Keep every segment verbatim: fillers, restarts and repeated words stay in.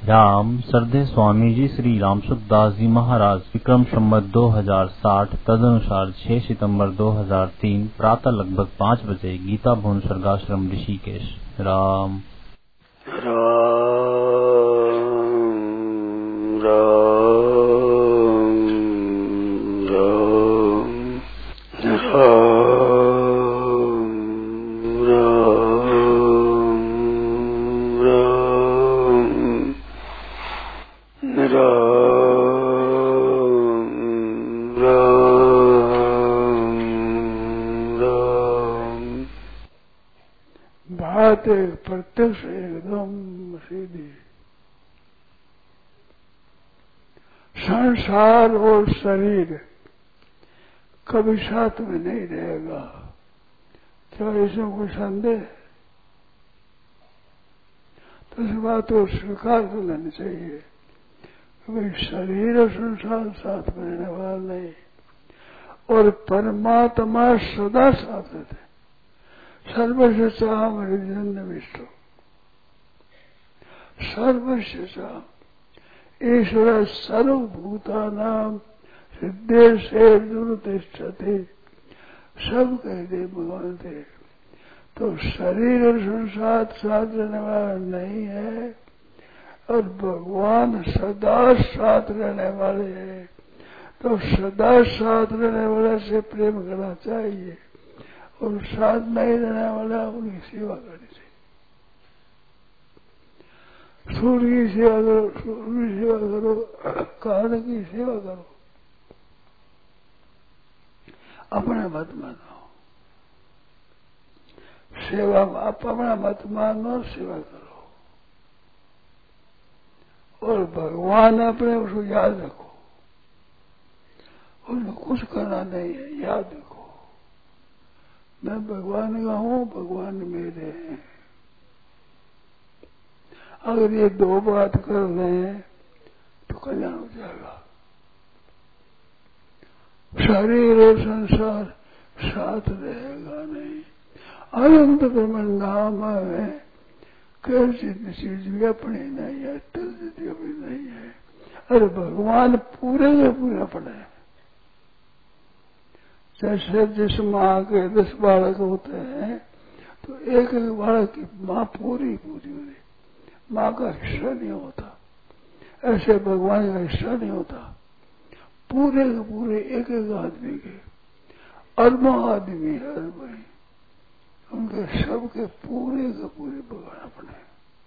राम श्रद्धे स्वामी जी श्री रामसुखदास जी महाराज विक्रम संवत दो हजार साठ तदनुसार छह सितंबर दो हजार तीन प्रातः लगभग पाँच बजे गीता भवन स्वर्गाश्रम ऋषिकेश। राम राम राम राम प्रत्यक्ष एकदम सीधी। संसार और शरीर कभी साथ में नहीं रहेगा, क्या इसमें कोई संदेह? तो इस बात को स्वीकार कर लेनी चाहिए कि शरीर और संसार साथ में रहने वाला नहीं, और परमात्मा सदा साथ रहते। सर्वस्य चाहम हृदय विष्णु, सर्वस्य चाहम ईश्वर सर्वभूतानां हृदय से दुर्तिष्ठते, सब कहते भगवान थे। तो शरीर और संसार साथ रहने वाला नहीं है, और भगवान सदा साथ रहने वाले हैं। तो सदा साथ रहने वाले से प्रेम करना चाहिए, और साथ नहीं रहने वाला उनकी सेवा करनी चाहिए। सूर्य की सेवा करो, सूर्य की सेवा करो, कान की सेवा करो, अपने मत मानो। सेवा आप अपना मत मानो, सेवा करो, और भगवान अपने उसको याद रखो। उनको कुछ करना नहीं है, याद रखो मैं भगवान का हूं, भगवान मेरे हैं। अगर ये दो बात कर लें तो कल्याण हो जाएगा। शरीर और संसार साथ रहेगा नहीं। अनंत ब्रह्म नाम है, कैसी चीज भी अपनी नहीं है, तलजित भी नहीं है। अरे भगवान पूरे के पूरे अपने हैं। जैसे जिस माँ के दस बालक होते हैं, तो एक एक बालक की माँ पूरी पूरी होती, माँ का हिस्सा नहीं होता। ऐसे भगवान का हिस्सा नहीं होता, पूरे के पूरे एक एक आदमी के, अरबों आदमी है, अरबों, उनके सबके पूरे के पूरे भगवान अपने।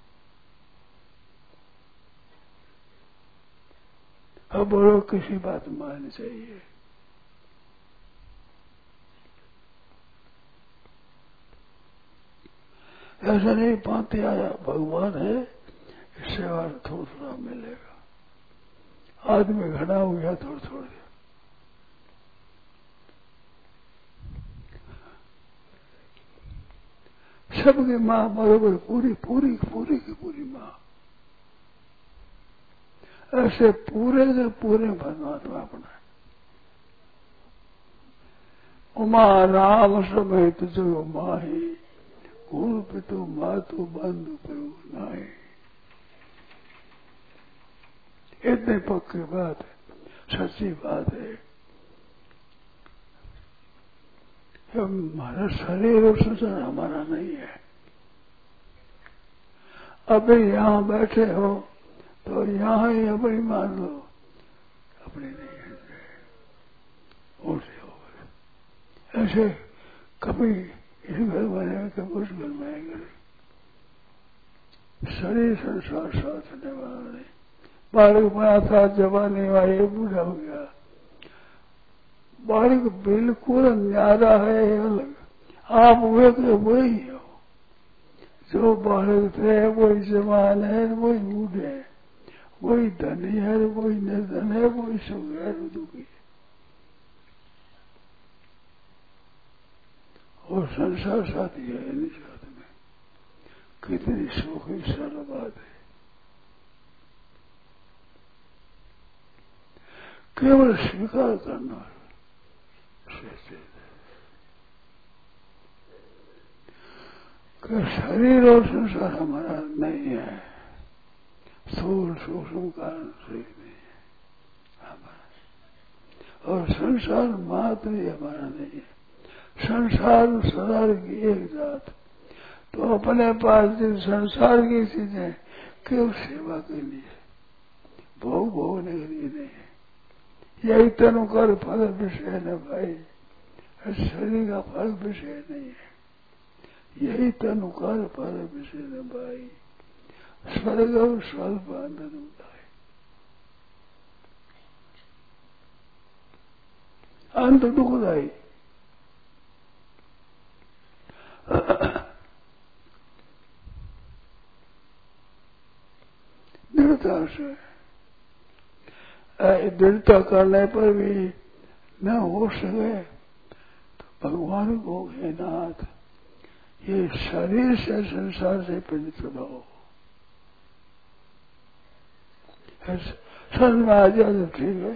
अब बोलो किसी बात माननी चाहिए। ऐसा नहीं पाते आया भगवान है, इससे और थोड़ा थोड़ा मिलेगा। आदमी घना हो गया थोड़ा थोड़ा। सबकी माँ बरोबर पूरी पूरी पूरी की पूरी माँ। ऐसे पूरे के पूरे परमात्मा अपना। उमा राम समेत जो माही, गुरु पितु मातु बंधु प्रभु नाई। इतनी पक्की बात है, सच्ची बात है। हमारा शरीर और संसार हमारा नहीं है। अभी यहाँ बैठे हो तो यहाँ ही अपनी मान लो, अपनी नहीं है। उसे हो ऐसे कभी इस घर में कभी उस घर में। शरीर संसार साथ रहने वाला नहीं। बालक बना था, जवानी हुआ, ये बूढ़ा हो गया। बालक बिल्कुल न्यारा है, अलग। आप वे वही हो। जो बालक थे वही जवान है, वही बूढ़े है, वही धनी है, वही निर्धन है, वही सुख है, दुखी है। और संसार साथी है निज हाथ में। कितनी सुखी सरल बात है। केवल स्वीकार करना कि शरीर और संसार हमारा नहीं है। स्थूल सूक्ष्म कारण से नहीं हमारा, और संसार मात्र ही हमारा नहीं है। संसार संसार की एक जात, तो अपने पास जो संसार की चीजें केवल सेवा के लिए, भोग भोगने के लिए नहीं है। यही तनु कर फल विषय न भाई, शरीर का फल विषय नहीं है। यही तनु कर फल विषय न भाई, स्वर्ग और स्वल्प अनुदाय, अंत दुखदायी। दृढ़ता से, दृढ़ता करने पर भी न हो सके तो भगवान को हे नाथ, ये शरीर से संसार से पीड़ित रहो। समझ में आ जाए तो ठीक है,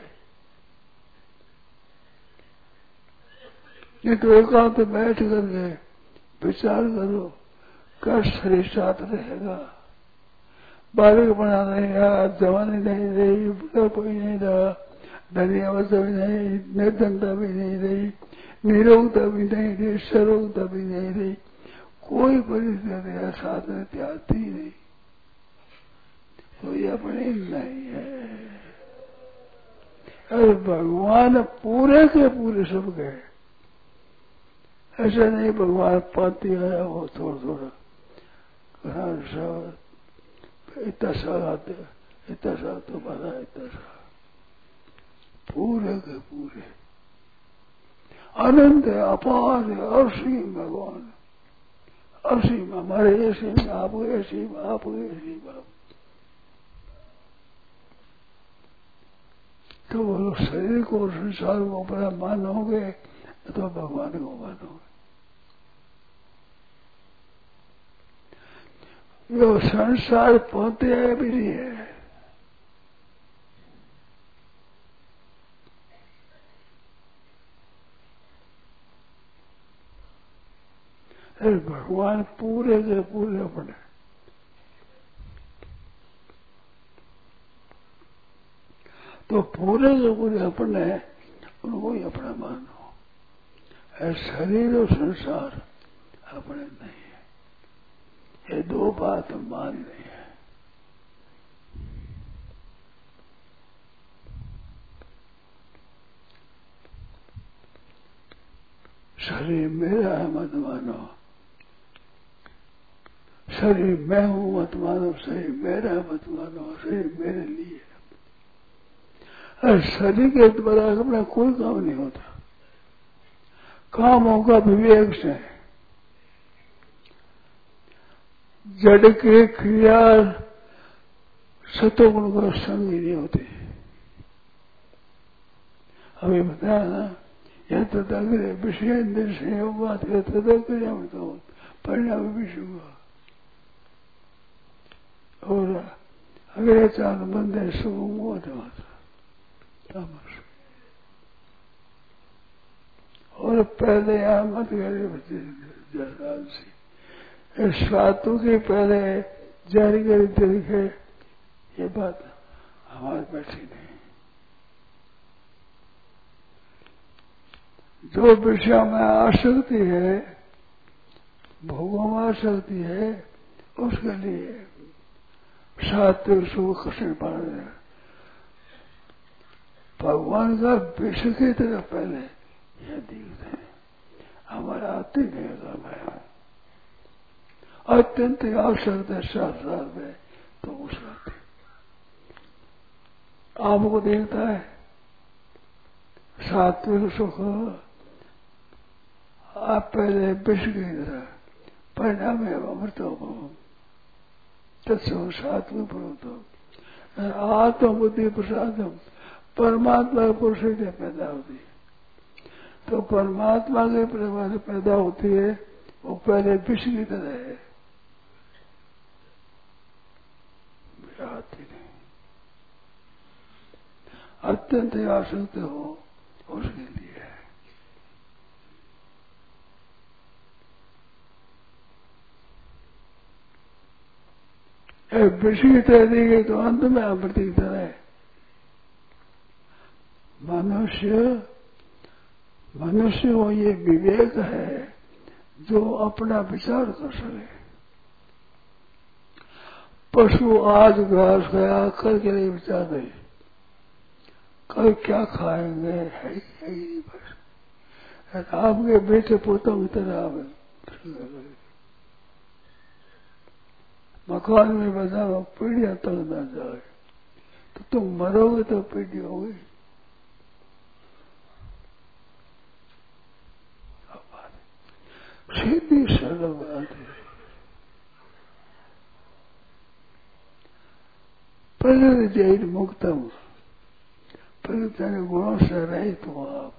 नहीं तो एकांत तो बैठ करके विचार करो, क्या शरीर साथ रहेगा। बालक बना नहीं रहा, जवानी नहीं रही, बुढ़ापा भी नहीं रहा, धनी अवस्था भी नहीं, निर्धनता भी नहीं रही, निरोगता भी नहीं रही, सरोगता भी नहीं रही, कोई परिस्थिति साथ रहती आती ही नहीं, कोई अपने नहीं है। अरे भगवान पूरे के पूरे सब गए, ऐसा नहीं भगवान पाती है वो थोड़ा थोड़ा सब इतना सा आते, इतना सा तो बना, इतना सा, पूरे के पूरे अनंत है, अपार है, असीम भगवान, असीम। हमारे असीम, आप असीम, आप असीम, आप। तो बोलो शरीर को संसार को अपना मानोगे तो भगवान को मानोगे। यो संसार पहुंचे भी नहीं है, भगवान पूरे के पूरे अपने, तो पूरे के पूरे अपने, उनको ही अपना मानो। शरीर और संसार अपने नहीं है, ये दो बात मान नहीं है। शरीर मेरा है मत मानो, शरीर मैं हूं मत मानो, शरीर मेरा है मत मानो, शरीर मेरे लिए। शरीर के द्वारा अपना कोई काम नहीं होता, काम होगा विवेक से। जड़ के क्रिया सतोगुण का संग ही नहीं होते। अभी बताया ना, यह तदाग्र विषय इंद्र संयोग तदाग्र परिणाम विषय हुआ, और अगर चार बंदे शुभ हुआ और पहले यहाँ मत गए स्वातों के पहले जारी करी तरीके, ये बात हमारे बैठी नहीं। जो विषय में आसक्ति है, भोगों में आसक्ति है, उसके लिए सात्विक सुख कष्ट पड़ रहे। भगवान का विषय की तरह पहले यह दिखते हैं, हमारा आते नहीं काम है, अत्यंत आसक्त है शास्त्रार्थ में, तो उस आते आपको देखता है सात्विक सुख, आप पहले विषय की तरह परिणाम है अमृतो तत्व सात्विक प्रोतो आत्म बुद्धि प्रसादम, परमात्मा पुरुष से पैदा होती है। तो परमात्मा के प्रभाव से पैदा होती है, वो पहले विष की तरह है, आती नहीं, अत्यंत आसक्त हो उसके लिए है। विष की तरह देंगे तो अंत में अमृत की तरह है। मनुष्य मनुष्य को ये विवेक है जो अपना विचार कर सके। पशु आज घास खाया, कल के लिए विचार नहीं, कल क्या खाएंगे है ही नहीं। बस आपके बेटे पोतों की तरह आप मकान में बजा पीढ़ियां तक न जाए तो तुम मरोगे तो पीढ़ी होगी। सीधी सरल बात है। प्रकृति जैन मुक्तम, प्रकृति गुणों से रहित हो आप।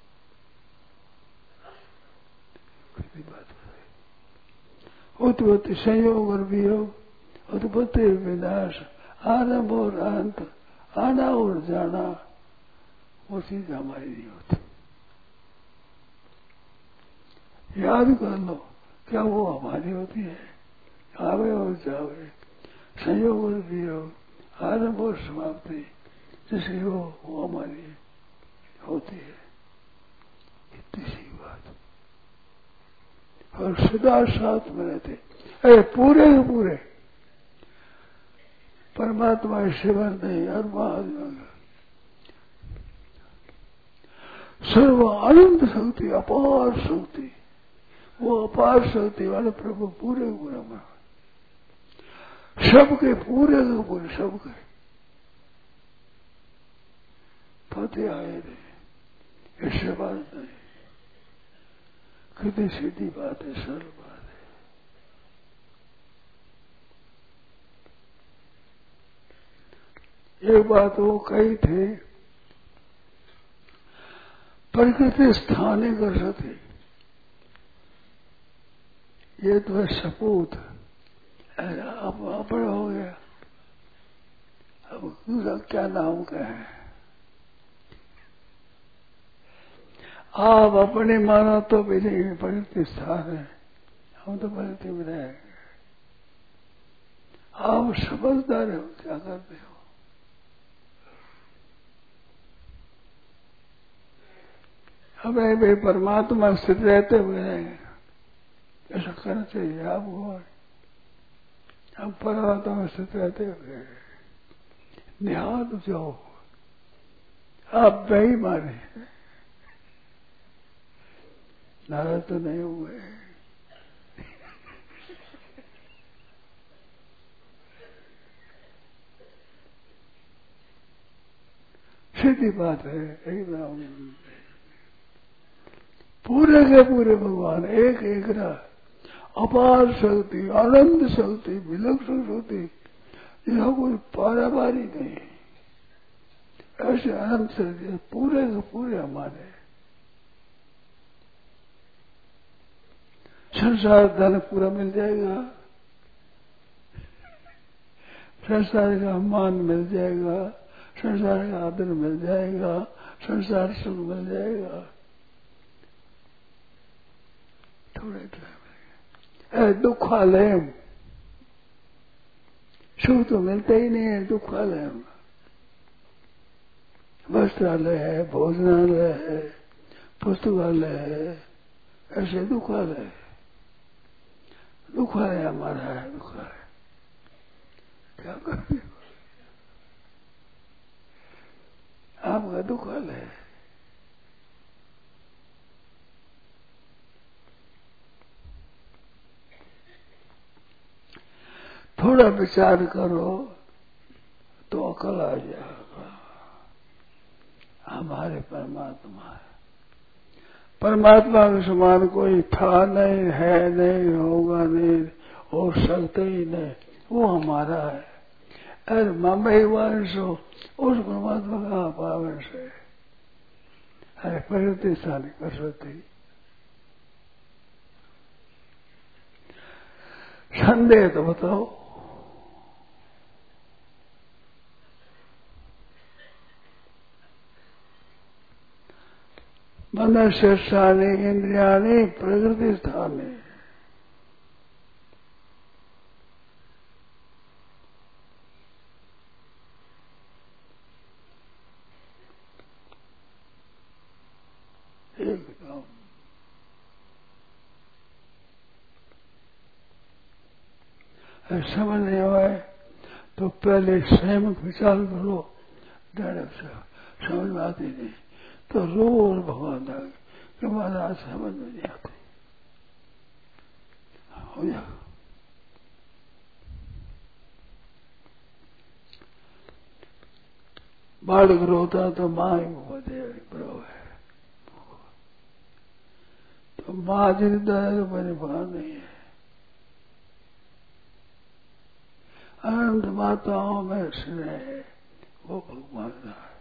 उत्पत्ति संयोग और वियोग, उत्पत्ति विनाश, आरंभ और अंत, आना और जाना, वो चीज हमारी नहीं होती। याद कर लो क्या वो हमारी होती है? आवे और जावे, संयोग और वियोग, आरंभ और समाप्ति, जिसकी हो वो हमारी होती है। इतनी सी बात। और सदा साथ में रहते, अरे पूरे के पूरे परमात्मा शिवन नहीं और महात्मा सर्व अनंत शक्ति, अपार शक्ति, वो अपार शक्ति वाले प्रभु पूरे पूरे में सबके पूरे के पूरे सबके पते आए रहे। ऐसे बात नहीं, कितनी सीधी बात है, सरल बात है। एक बात वो कही थे, प्रकृति स्थानीय कर सकते, ये तो है सपूत, अब अपना हो गया। अब दूसरा क्या नाम का है? आप अपने मानो तो भी नहीं, प्रकृति स्थान है, हम तो प्रकृति में रहेंगे। आप समझदार हो, क्या करते हो? हमें भी परमात्मा स्थित रहते हुए रहेंगे, ऐसा करना चाहिए आपको। हम परमात्मा में स्थित रहते हुए निहाल जाओ, आप बेईमान हैं, नाराज तो नहीं हुए। सीधी बात है एकदम। पूरे के पूरे भगवान एक एक रहा, अपार शक्ति, अनंत शक्ति, विलक्षण शक्ति, यह कोई पारावारी नहीं। ऐसे अनंत शक्ति पूरे के पूरे हमारे। संसार धन पूरा मिल जाएगा, संसार का मान मिल जाएगा, संसार का आदर मिल जाएगा, संसार सुख मिल जाएगा, थोड़े टाइम। दुखालय सुख तो मिलता ही नहीं है, दुखालय वस्त्रालय है, भोजनालय है, पुस्तकालय है, ऐसे दुखालय है। दुखालय हमारा है, दुखालय क्या करें? आपका दुखालय है। थोड़ा विचार करो तो अकल आ जाएगा। हमारे परमात्मा है, परमात्मा के समान कोई था नहीं, है नहीं, होगा नहीं, हो सकता ही नहीं, वो हमारा है। अरे मुंबई वंश हो, उस परमात्मा का पावंश है। अरे प्रकृति स्थानी कर सकती, संदेह तो बताओ। मनुष्य स्थाने इंद्रियाणी प्रकृति स्थाने, एकदम समझ नहीं आए तो पहले स्वयं विचार करो, डायरेक्ट से समझ में आती नहीं तो रोज भगवान आगे कि महाराज समझ में नहीं आती हो जा। बालक रोता तो माँ ही बदे बरो है, तो माँ जिंदा है तो मेरे बाहर नहीं है। अनंत माताओं में स्नेह वो भगवान का है।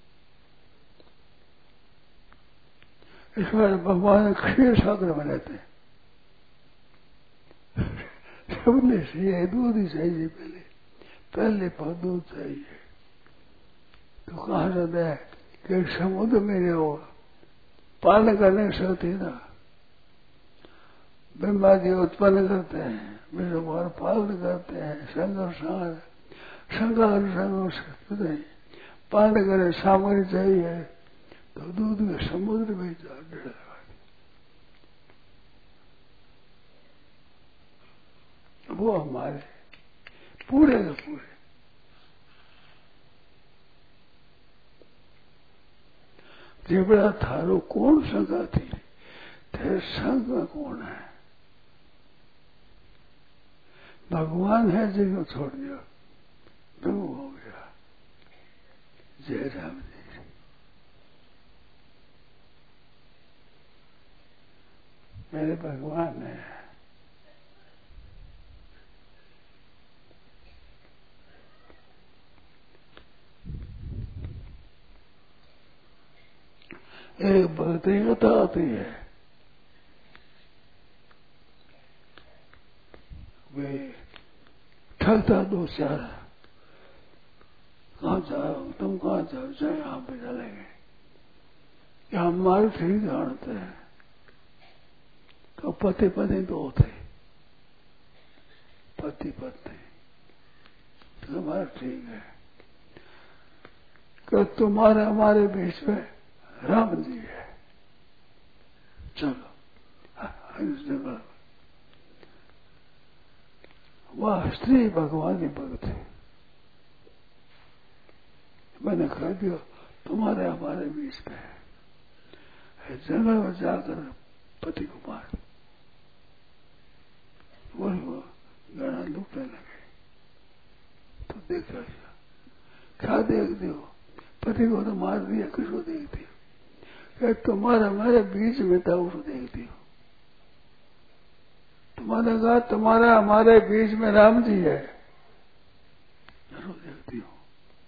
इस बार भगवान क्षीर सागर बनाते हैं, सबने चाहिए दूध ही चाहिए, पहले पहले पर दूध चाहिए। तो कहा जाता है कि समुद्र में वो पालन करने से होती ना, बीमारी उत्पन्न करते हैं, मेरे भगवान पालन करते हैं, संघर्ष संघर्ष संघर्ष नहीं पालन करे सामग्री चाहिए तो दूध में समुद्र में जा डेढ़ वो हमारे पूरे के पूरे जेबड़ा थारो कौन संगा थी, तेरे संग में कौन है? भगवान है जिसको छोड़ दिया तो हो गया। जय राम जी। मेरे भगवान है, एक भक्ति कथा आती है, वे ठगता दो चार, कहाँ जाओ तुम, कहाँ जाओ, चाहे यहाँ पे चलेंगे, यहाँ हमारे ठीक जानते हैं। तो पति पत्नी दो थे, पति पत्नी, तो हमारा ठीक है कि तुम्हारे हमारे बीच में राम जी है, चलो इस जगह। वह स्त्री भगवान की भक्त है, मैंने कह दिया तुम्हारे हमारे बीच में है, जंगल में जाकर पति को मार, वही वो गाना लुटने लगे। तो देख रहा क्या देखते हो, पति को तो मार दिया, किसको देखती हो? क्या तुम्हारे हमारे बीच में था उसको देखती हो? तुम्हारे कहा तुम्हारा हमारे बीच में राम जी है, जरूर देखती हो।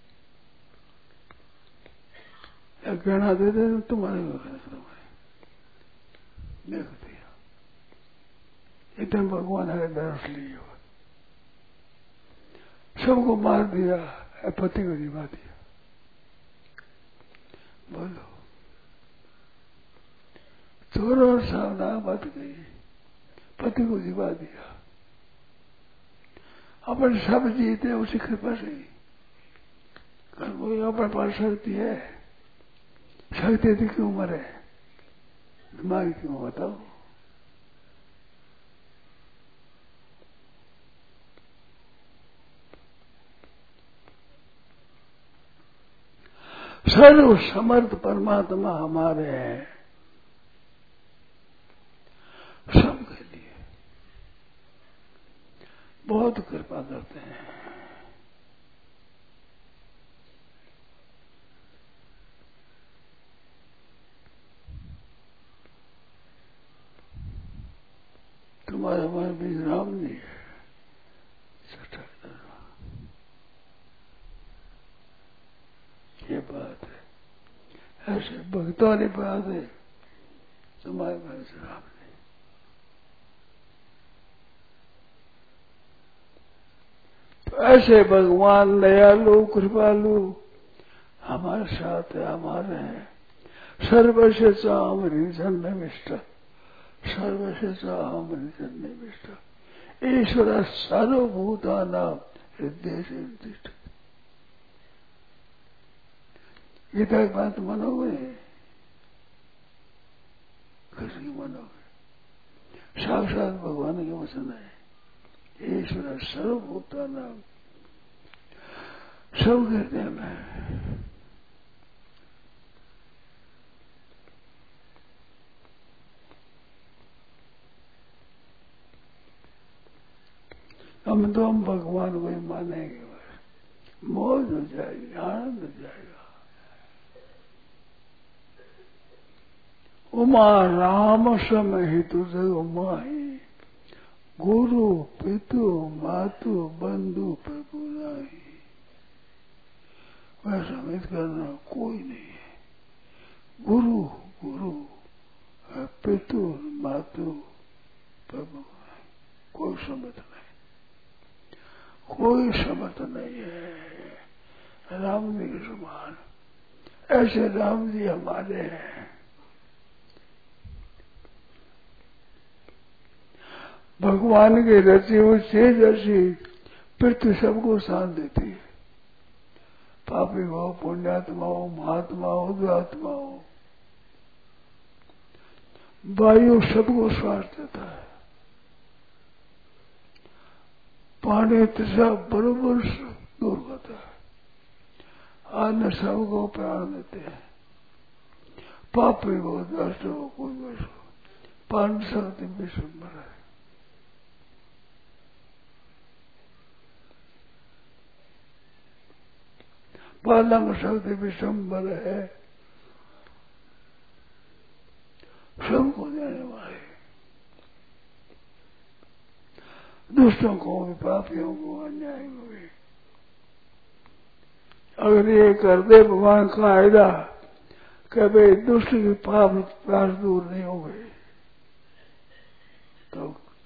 या गहना दे दे तुम्हारे देखती हो, इतने भगवान है दर्श लिए हो, सबको मार दिया, पति को जिवा दिया। बोलो चोरों सावधान मत गई, पति को जिवा दिया। अपन सब जीते उसी कृपा से, वो अपन पास शक्ति है, शक्ति थी क्यों मरे, दिमाग क्यों बताओ। सर्व समर्थ परमात्मा हमारे हैं, सबके लिए बहुत कृपा करते हैं। तुम्हारे हमारे बीच राम जी है, ये बात है, ऐसे भक्तों वाली बात है, तुम्हारे पास राम नहीं। तो ऐसे भगवान दयालु कृपालु हमारे साथ है, हमारे हैं। सर्वस्य चाम रिजन में मिष्ट, सर्वस्य चाम रिजन में मिष्ट, ईश्वर सर्वभूता नाम हृदय से निर्दिष्ट। गीता की बात मनोगे, किसकी मानोगे? साक्षात भगवान के वचन है। ईश्वर सर्वभूता नाम सब हृदय में। हम तो हम भगवान को ही मानेंगे, बस मौज हो जाएगी, आनंद हो जाएगा। उमा राम सम हेतु जग माही, गुरु पितु मातु बंधु प्रभु नाही। वैसा मित करना कोई नहीं है। गुरु गुरु पितु मातु प्रभु कोई समझ नहीं, कोई समर्थ नहीं है। राम जी के समान ऐसे राम जी हमारे हैं। भगवान के रची हुई चीज ऐसी पृथ्वी सबको साथ देती है। पापी हो, पुण्यात्मा हो, महात्मा हो, दुरात्मा हो, वायु सबको श्वास देता है। पानी तृषा बरोबर दूर करता है। अन्न सबको प्राण देते हैं। पापी हो, दस्त हो, कोई वैस हो, पान शक्ति विश्वम्बर है। पालंग शक्ति विश्वम्बर है, सबको देने वाले। दुष्टों को भी, पापियों को, अन्याय को भी। अगर ये कर दे भगवान का कायदा कि भाई दुष्ट की पाप पास दूर नहीं हो गए, तो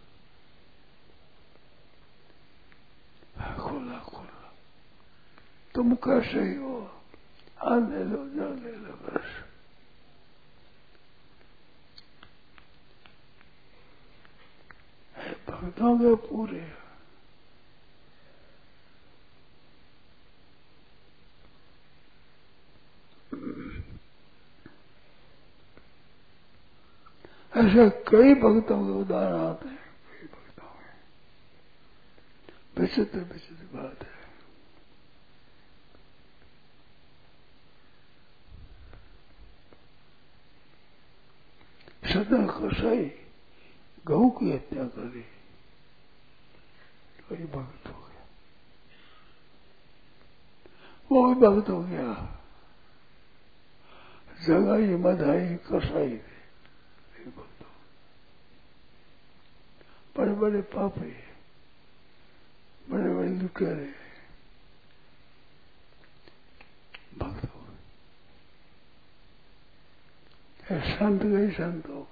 खुला खुला तुम कैसे ही हो, आने लो, जाने लो, बस। भक्तों के पूरे ऐसे कई भक्तों के उदाहरण आते हैं। कई भक्तों में विचित्र विचित्र बात है। सदा कसाई गऊ की हत्या करी, कोई भक्त हो गया, वो भी भक्त हो गया। जगाई मधाई कसाई थे, भक्त हो। बड़े बड़े पापी, बड़े बड़े लुटेरे भक्त हो गए। संत गए, संत हो गए।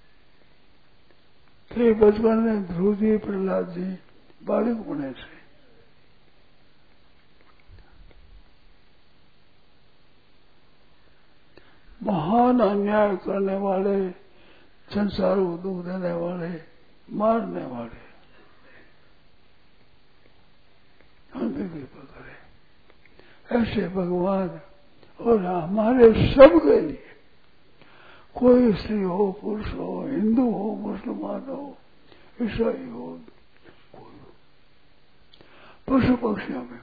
थे बचपन में ध्रुव जी, प्रहलाद जी बालक होने से महान अन्याय करने वाले, संसार को दुख देने वाले, मारने वाले, हम भी कृपा करें ऐसे भगवान। और हमारे सब के लिए, कोई स्त्री हो, पुरुष हो, हिंदू हो, मुसलमान हो, ईसाई हो, कोई हो, पशु पक्षियों में भी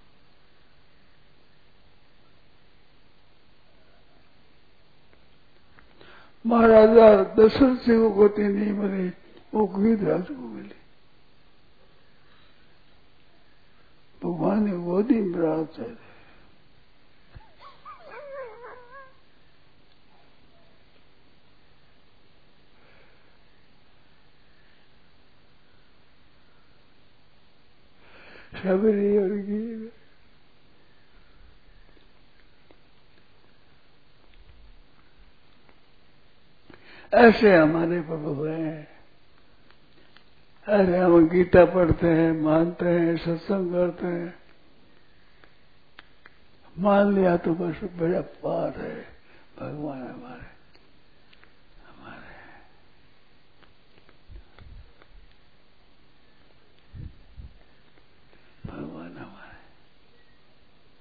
महाराजा दशरथ जी को गति नहीं मिली, वो गीधराज को मिली। भगवान ने गोदी में प्राप्त है। शबरी और गीत ऐसे हमारे प्रभु हैं। अरे हम गीता पढ़ते हैं, मानते हैं, सत्संग करते हैं, मान लिया तो बस बड़ा पार है। भगवान हमारे हमारे भगवान हमारे।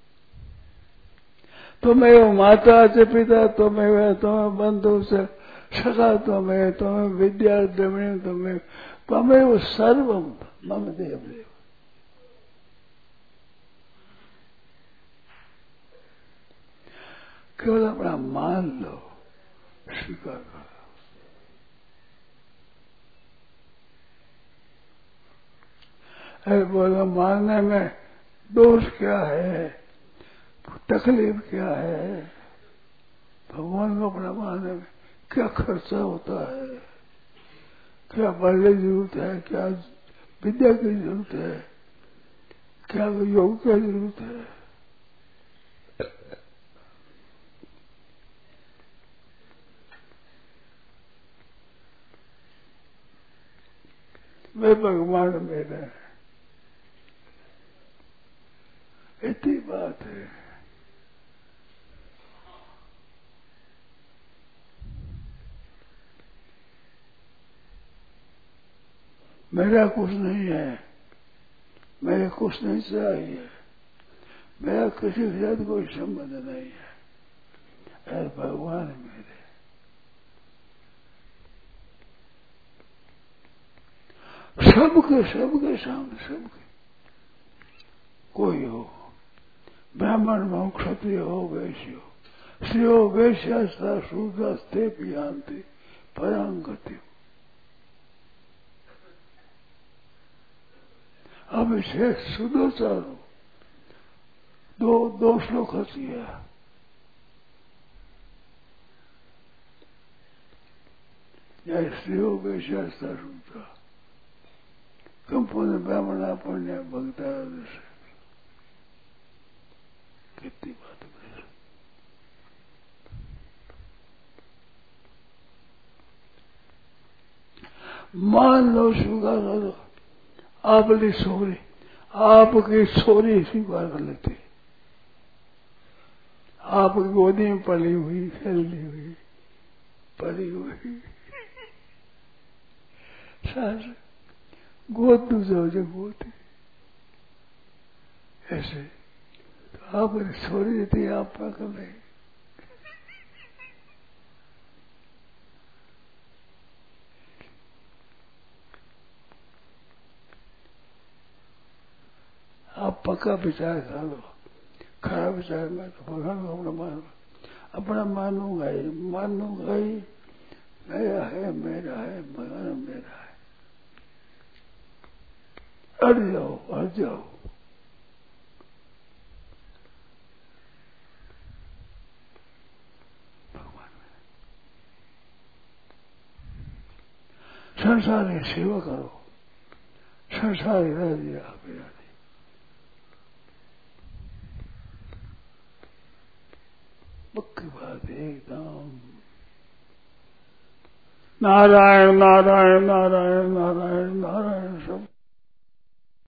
तुम्हें माता च पिता, तुम्हें तुम्हें बंधु से सदा त्वमेव त्वमेव विद्या द्रविणं त्वमेव त्वमेव सर्वम मम देव देव। केवल अपना मान लो, स्वीकार करो। अरे बोलो मानने में दोष क्या है, तकलीफ क्या है, भगवान को अपना मानने में क्या खर्चा होता है, क्या बड़े जरूरत है, क्या विद्या की जरूरत है, क्या योग की जरूरत है। वे भगवान मेरे हैं, इतनी बात है। मेरा कुछ नहीं है, मेरे कुछ नहीं चाहिए, मेरा किसी के साथ कोई संबंध नहीं है, अरे भगवान मेरे। सबके सबके सामने सबके, कोई हो, ब्राह्मण हो, क्षत्रिय हो, वैश्य हो, श्रेयो वैश्यास्ता शूद्रास्ते पियांति परांगति। अब इसे सुदोचारो दो दो श्लोक हसिया। या श्रेयो वैश्यास्ता शूद्रा, तुम पुण्य ब्राह्मण पुण्य भक्ता, कितनी बात है। मान लो, स्वीकार कर लो, आपकी छोरी, आपकी छोरी स्वीकार कर लेती, आपकी गोदी में पली हुई, खेलती हुई, पली हुई सास गोद दूसरा जो गोद ऐसे, तो आप छोरी देती, आप पकड़ ले। आप पक्का विचार खा लो, खराब विचार में तो भगवान को अपना मानो, अपना मानूंगा ही, मानूंगा ही, मेरा है, मेरा है, भगवान मेरा है। अड़ जाओ, अड़ जाओ। भगवान संसार की सेवा करो, संसार ही रह दिया मेरा। पक्की बात है एकदम। नारायण नारायण नारायण नारायण नारायण सब